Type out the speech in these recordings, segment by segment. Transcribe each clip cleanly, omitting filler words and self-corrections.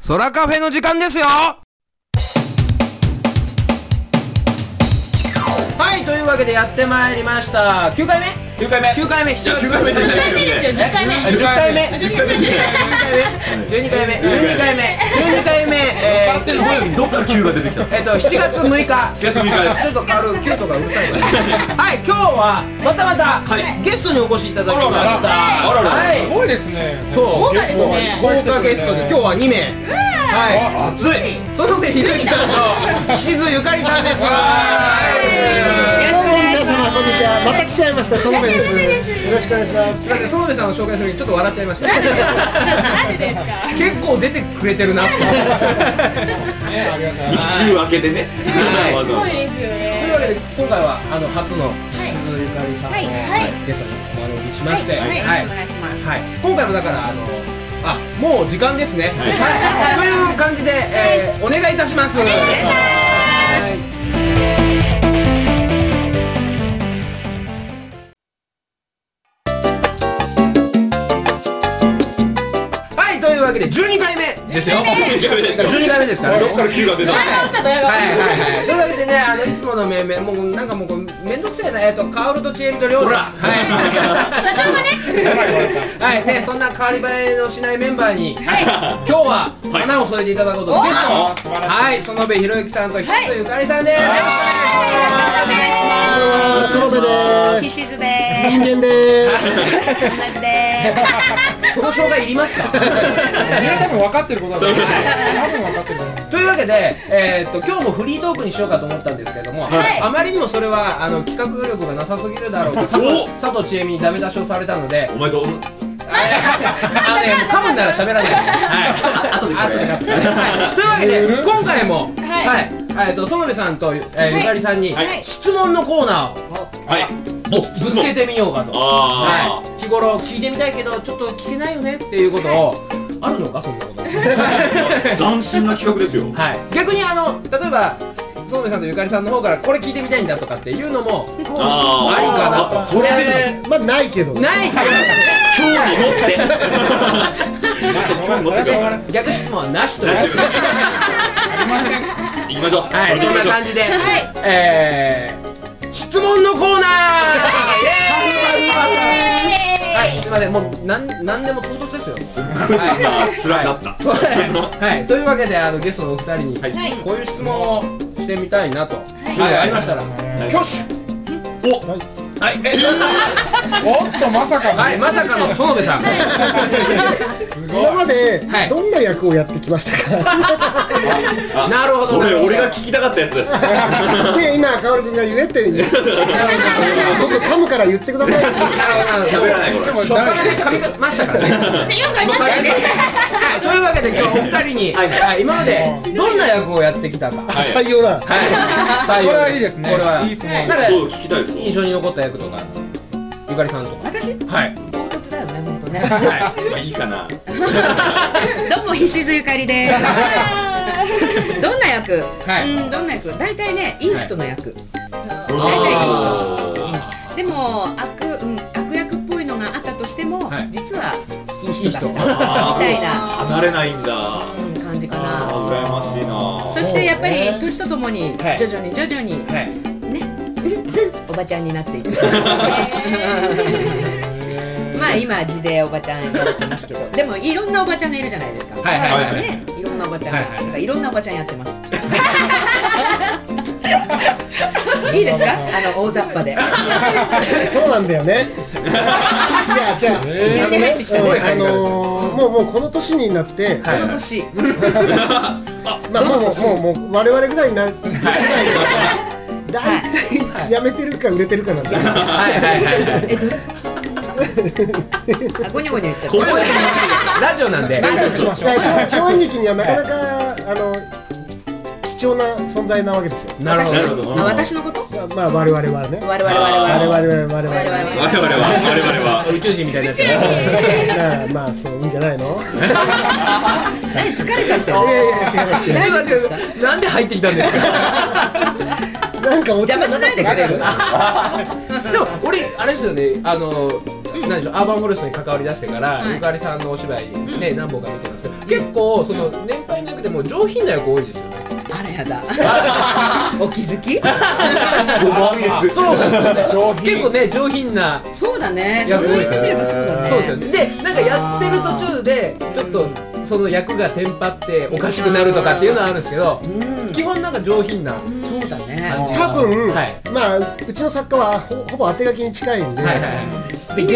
空カフェの時間ですよ。はい、というわけでやってまいりました9回目7月9回目ですよ。10回目12回目どっから9が出てきたんですか。 7月6日ちょっと変わる9とかうるさいはい、今日はまたゲストにお越しいただきました。 すごいですね。 そう、豪華ゲストで今日は2名。はい、 熱い。 園部秀樹さんと石津ゆかりさんです。 皆様こんにちは。また来ちゃいました園部です。よろしくお願いします。 だって園部さんの紹介するにちょっと笑っちゃいました。 なんでですか。 結構出てくれてるなって。 2週明けでね。 すごいですよね。 というわけで今回は初の石津ゆかりさんをゲストにお招きしまして、 よろしくお願いします。 今回もだからもう時間ですね。という感じでお願いいたします。というわけで12回目ですよ。12回目ですから。 どっから9が出たの。 というわけでね、いつもの命名もうなんかもうめんどくせえな。カオルとチエルとりょうです。 社長がね。 はいね、そんな変わり映えのしないメンバーに今日は花を添えていただくことゲスト園部博之さんと石津ゆかりさんです。よろしくお願いします。 園部です。 石津です。 人間です。 同じです。 その障害いりますか。 みんな多分分かってることだと思う。多分分かってると思う。 というわけで、今日もフリートークにしようかと思ったんですけれども、あまりにもそれは企画力がなさすぎるだろうと佐藤千恵美にダメ出しをされたので、 お前と噛むんなら喋らないで。後でというわけで今回も園部さんとゆかりさんに質問のコーナーをぶつけてみようかと。日頃聞いてみたいけどちょっと聞けないよねっていうことをあるのか、そんなこと。 斬新な企画ですよ。 逆に例えば園部さんとゆかりさんの方からこれ聞いてみたいんだとかっていうのもありかなと。 それでまあないけど。 ないけど興味持って興味持ってください。 逆質問はなしという。 行きましょう。 はい、そんな感じで質問のコーナー。はい、すみません、もうなんでも唐突ですよ。 辛かった。 はい、というわけでゲストのお二人にこういう質問をしてみたいなというのがありましたら挙手。はい、 おっとまさかの。 はい、まさかの園部さん。 今までどんな役をやってきましたか。 なるほど。 それ俺が聞きたかったやつです。 で今カオル君が言えって僕噛むから言ってください。 喋らないこれ。 初っ端で噛みましたからね。というわけで今日お二人に今までどんな役をやってきたか。 採用だ。 採用。 これはいいですね。 これはいいですね。 そう聞きたいですよ。 印象に残った役とかゆかりさんとか。 私？ はい。 唐突だよね、本当ね。 まあいいかな。 どうも石津ゆかりです。どんな役？どんな役？大体ね、いい人の役。大体いい人。でも悪役っぽいのがあったとしても、実はいい人だったみたいな。 離れないんだ。 感じかな。 羨ましいな。 そしてやっぱり年とともに徐々にね、おばちゃんになっていく。まあ今地でおばちゃんやってますけど、でもいろんなおばちゃんがいるじゃないですか。ね、いろんなおばちゃん、だからいろんなおばちゃんやってます。いいですか、大雑把で。 そうなんだよね。いやじゃあもうこの年になってこの年まあもう我々ぐらいになるぐらいはさ、大体やめてるか売れてるかなんですよ。 どっち？ゴニョゴニョ言っちゃった。 ラジオなんで。 小演劇にはなかなか貴重な存在なわけですよ。 なるほど。 私のこと？ まあ我々はね。 我々 は宇宙人みたいになってる。 まあそういいんじゃないの？ 何疲れちゃってる？ いや違い大丈夫ですか？ なんで入ってきたんですか？ なんか邪魔しないでくれる？ でも俺あれですよね、 なんでしょう、アーバンフォレストに関わりだしてから、ゆかりさんのお芝居ね何本か見てますけど、結構その年配じゃなくても上品な役多いですよね。 あらやだ。お気づき？ そう結構ね上品な。 そうだね。そう言ってみればそうだね。 そうですよね。でなんかやってる途中でちょっとその役がテンパっておかしくなるとかっていうのはあるんですけど、基本なんか上品な。 そうだね。 多分まあうちの作家はほぼ当て書きに近いんで、下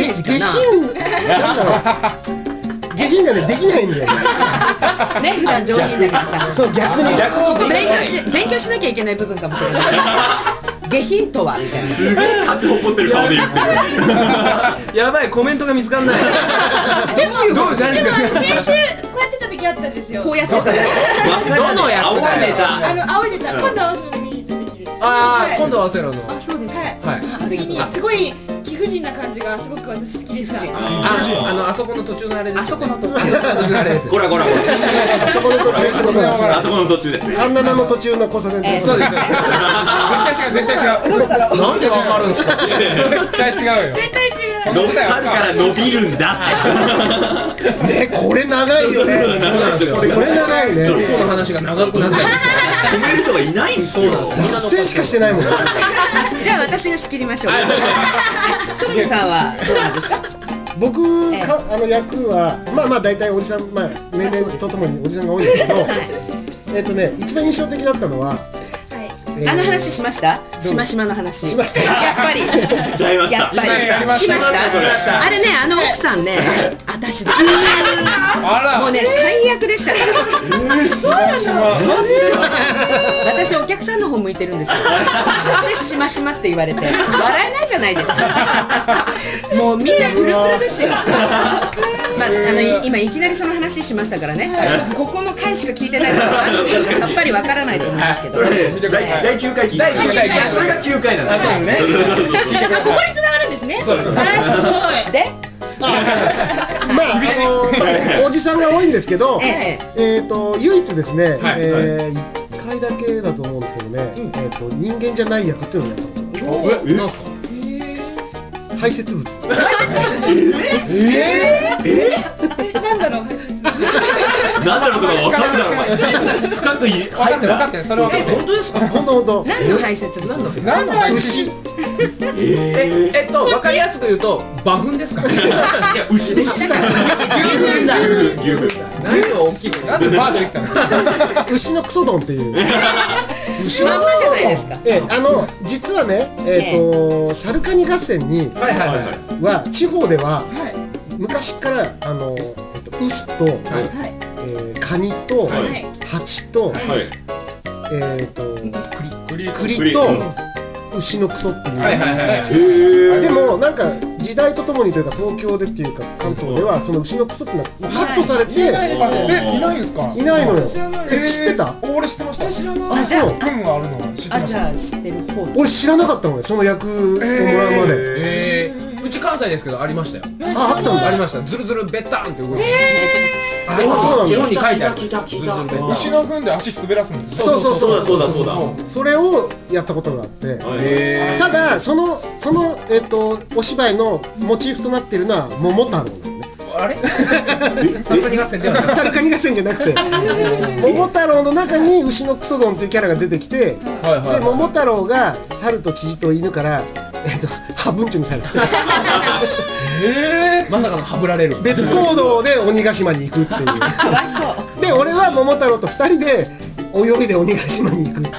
品がねできないんだよね。普段上品だけどさ、 そう逆に勉強しなきゃいけない部分かもしれない。下品とはみたいな。 すげえ勝ち誇ってる顔で言ってる。 やばい、コメントが見つかんない。どうですか？ 先週こうやってた時あったんですよ。 こうやってた。 どのやつ？ 青いネタ。今度はそれ見に行った時です。 ああ、今度はオセロの。 あ、そうです。 はい。その時にすごい貴婦人な感じがすごく私好きでした。 あそこの途中のあれです。 あそこの途中のあれです。 こら。あそこの途中です。 半生の途中の交差点です。 そうです。 絶対違う。 なんでわかるんですか？ 絶対違うよ。 絶対違う。 伸びるから伸びるんだって。 ね、これ長いよね。これ長いね。 ちょっとの話が長くなった。 止める人がいないんですよ。 脱線しかしてないもん。 じゃあ私が仕切りましょう。ソルさんはどうなんですか？ 僕役はまあ大体おじさん、まあ年齢とともにおじさんが多いんですけど、一番印象的だったのは。 あの話しました？しましまの話。 しました。 やっぱり。やっぱり。しました。あれね、あの奥さんね、私だ。もうね、最悪でした。そうなんだ。私お客さんの方向いてるんですよ。で、しましまって言われて、笑えないじゃないですか。もうみんなプルプルですよ。まあ今いきなりその話しましたからね。ここの回しか聞いてないからさっぱりわからないと思うんですけど。 第9回聞いてそれが9回なんですね。 ここに繋がるんですね。 そうです。 で、 まあおじさんが多いんですけど、唯一ですね、1回だけだと思うんですけどね、人間じゃない役っていうのをやったこと。 なんすか？ 排泄物。 なんだろう。 なんだろうとか分かるだろお前。深く分かってる。それ分かってる。 本当ですか？ 本当。 何の排泄物？ 何の排泄物？分かりやすく言うと馬糞ですか？いや牛です。 牛糞だ。 牛糞。 何が大きいの？ なんでバーできたの？ 牛のクソ丼っていう。 牛まんまじゃないですか。 実はね、サルカニ合戦には地方では昔から牛とカニとハチと栗と牛のクソっていう。でもなんか時代とともにというか東京でっていうか関東ではその牛のクソってのはカットされて、 いないんですか？ いないのよ。知ってた？俺知ってました。 知らない。 あ、そう。 運があるのは知ってました。 じゃあ知ってる方。 俺知らなかったのよ、その役をもらうまで。 うち関西ですけどありましたよ。 あったんだ。 ありました。ズルズルベッタンって動いて。 あ、そうなんだ。 絵本に書いてある。 牛の糞で足滑らすんですよ。 そうだ。 それをやったことがあって、ただそのお芝居のモチーフとなっているのは桃太郎なんだよね。 あれ？サルカニ合戦ではなくて。 サルカニ合戦じゃなくて、桃太郎の中に牛のクソドンっていうキャラが出てきて、で桃太郎が猿とキジと犬からハブンチョにされて。 まさかのハブられる。 別行動で鬼ヶ島に行くっていう。 かわいそう。 で俺は桃太郎と2人で泳いで鬼ヶ島に行くっていう。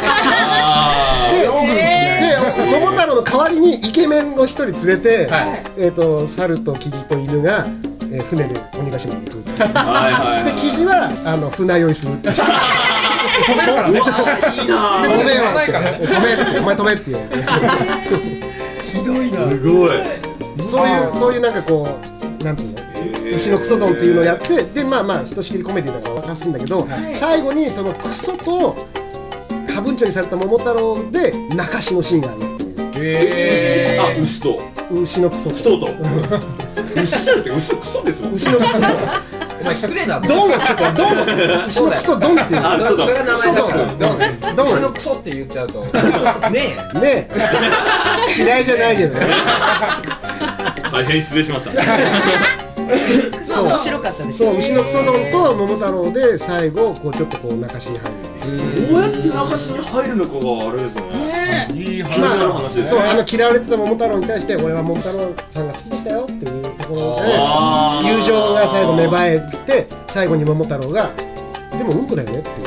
で桃太郎の代わりにイケメンを1人連れて、猿とキジと犬が船で鬼ヶ島に行くっていう。でキジは船酔いするっていう。 止めるからね。いいな。 止めよってお前止めって言われて。 ひどいな。すごい。 そういうなんかこうなんていうの、牛のクソ丼っていうのをやって、でまあひとしきりコメディだから沸かすんだけど、最後にそのクソとハブンチョにされた桃太郎で泣かしのシーンがあるっていう。 牛と牛のクソクソと牛じゃなくて牛のクソですもん。 牛のクソお前失礼だ。 ドンをつけた。ドン。牛のクソドンっていう。 それが名前だから。 ドン。 牛のクソって言っちゃうと。ねえ。嫌いじゃないけどね。 大変失礼しました。 そう面白かったです。 そう牛のクソ丼と桃太郎で最後こうちょっとこう中州に入るっていう。 どうやって中州に入るのかがあれですね。いい話ですね。 そう嫌われてた桃太郎に対して俺は桃太郎さんが好きでしたよっていうところで友情が最後芽生えて最後に桃太郎がでもうんこだよねっていう。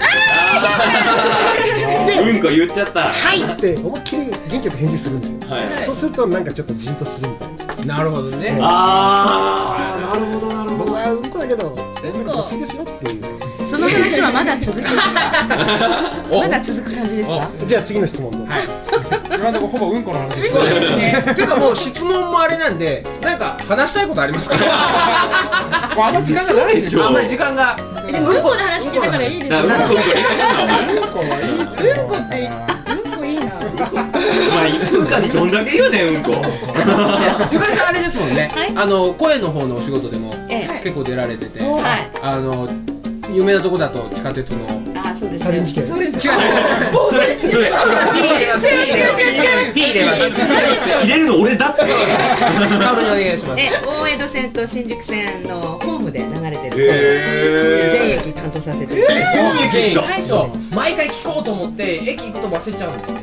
でうんこ言っちゃった。 はいって思いっきり元気よく返事するんですよ。そうするとなんかちょっとじんとするみたいな。 なるほどね。 なるほどなるほど。 僕はうんこだけどうんこ好きですよっていう。 その話はまだ続きますか？まだ続く感じですか？ じゃあ次の質問で。 今のとこほぼうんこの話です。 そうですね。ていうかもう質問もあれなんでなんか話したいことありますか？ あんま時間がないでしょ。 あんまり時間が。 でもうんこの話聞けたからいいですよ。 うんこはいい。 うんこってうんこいいな。 お前うんかにどんだけ言うねんうんこ。 ゆかりさんあれですもんね。声の方のお仕事でも結構出られてて、有名なとこだと地下鉄の。 そうですサリン事件。 そうです。 違う。P 入れます。 入れるの俺だって。 カオルにお願いします。 大江戸線と新宿線のホームで流れてる。全駅担当させて。 全駅はい、そう。 毎回聞こうと思って駅行くと忘れちゃうんですよ。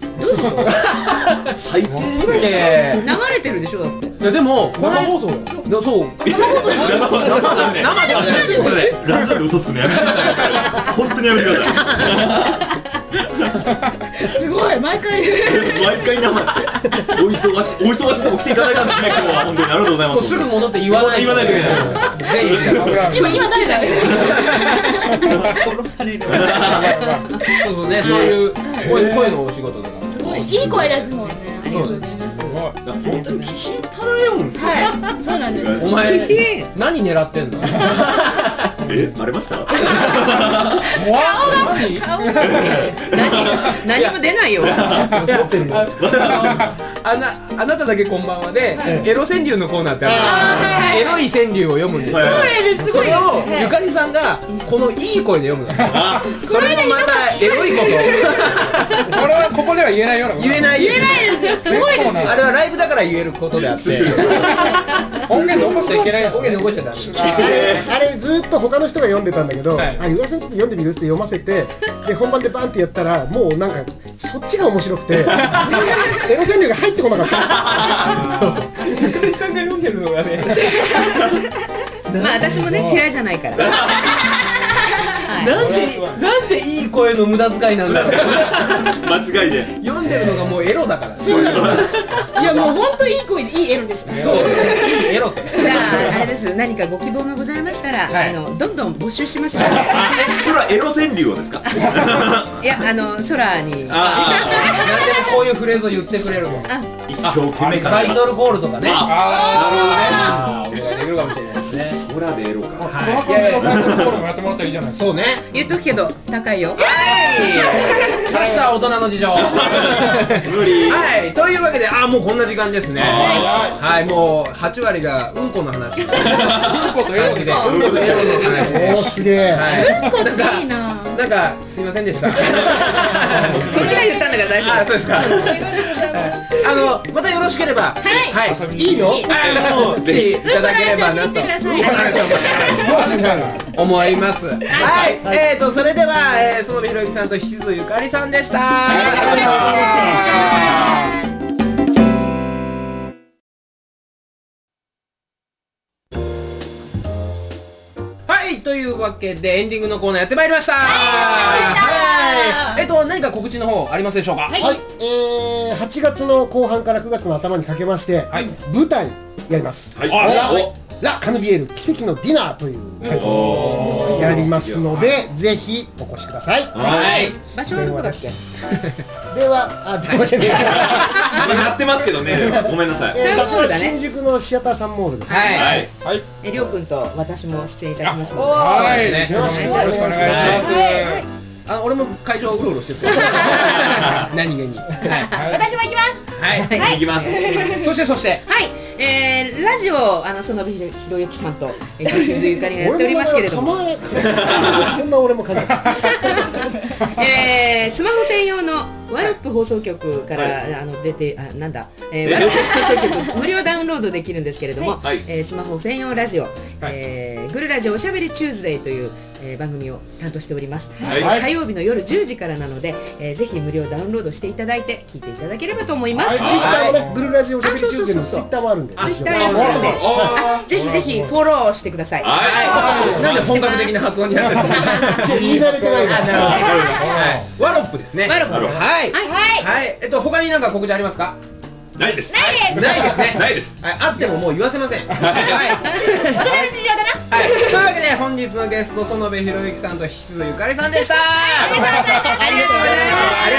最低ですね。 流れてるでしょだって。 いやでも生放送だよ。 そう。生ではないですよ。 ラジオで嘘つくのやめてください。本当にやめてください。 すごい毎回生ってお忙しいとこ来ていただいたんですね。今日は本当にありがとうございます。 すぐ戻って言わないといけない。 今誰だ。 殺される。 そうそうね、そういう声のお仕事とか。 いい声ですもんね。ありがとうございます。 本当に気品漂うんですよ。 はい、そうなんです。 お前何狙ってんの？ バレました？ 何も出ないよ。 あなただけこんばんはでエロ川柳のコーナーってある。エロい川柳を読むんですよ。それをゆかりさんがこのいい声で読むの。それもまたエロいこと。 これはここでは言えないようなこと。 言えないですよ。すごいです。 あれはライブだから言えることであって。 音源残しちゃいけない。 音源残しちゃダメ。 あれずっと他の人が読んでたんだけど、ゆかりさんちょっと読んでみるって読ませて、で本番でバンってやったらもうなんかそっちが面白くてエロ川柳が入ってこなかった。 ゆかりさんが読んでるのがね。 まあ私もね嫌いじゃないから。 なんでいい声の無駄遣いなんだろう。 間違いで読んでるのがもうエロだから。 そうなんです。いやもう本当いい声でいいエロでした。 そういいエロって。 じゃああれです。何かご希望がございましたらどんどん募集しますので。 それはエロ川柳をですか？ いや空に。何でもこういうフレーズを言ってくれるの。 一生懸命タイトルコールとかね。 なるほどね。 お願いできるかもしれないですね。 空でエロか。 その感じのタイトルコールもやってもらったらいいじゃないですか。 そうね。 言っとくけど高いよ。 来ました大人の事情。 無理。 はい、というわけでもうこんな時間ですね。はい、もう8割がうんこの話。うんことエロで。 うんことエロの話。 おーすげえ。 うんこっていいな。 なんかすいませんでした。 こっちが言ったんだから大丈夫。 そうですか。またよろしければ、 いいの？ ぜひいただければなと思います。はい、それでは園部ひろゆきさんとしずゆかりさんでした。ありがとうございました。というわけでエンディングのコーナーやってまいりました。何か告知の方ありますでしょうか？ はい、8月の後半から9月の頭にかけまして舞台やります。ラ・カヌビエル奇跡のディナーというタイトルをやりますのでぜひお越しください。 場所はどこだっけ？ 電話電話じゃねえ。なってますけどね。ごめんなさい。 場所は新宿のシアターサンモールで。 りょうくんと私も出演いたしますので。 はい。よろしくお願いします。 俺も会場をうろうろしてる。何気に。 私も行きます。 行きます。そして。 はい。ラジオ園部ひろゆきさんとしずゆかりがやっておりますけれども。 そんな俺も感じ。 スマホ専用のワルプ放送局から出てワロップ放送局無料ダウンロードできるんですけれども、スマホ専用ラジオ、グルラジオおしゃべりチューズデーという番組を担当しております。火曜日の夜10時からなので、ぜひ無料ダウンロードしていただいて聞いていただければと思います。 ツイッターもね、グルラジオおしゃべりチューズデーのツイッターもあるんで、 ツイッターやってるんで、ぜひぜひフォローしてください。 なんで本格的な発音になってるの？ 言い慣れてないから。 ワロップですね。 ワロップです。 はい。他に何か告知ありますか？ ないです。 ないですね。 ないです。 あってももう言わせません。はい。 お互いの事情だな。 はい。というわけで本日のゲスト園部博之さんと菱津ゆかりさんでした。ありがとうございました。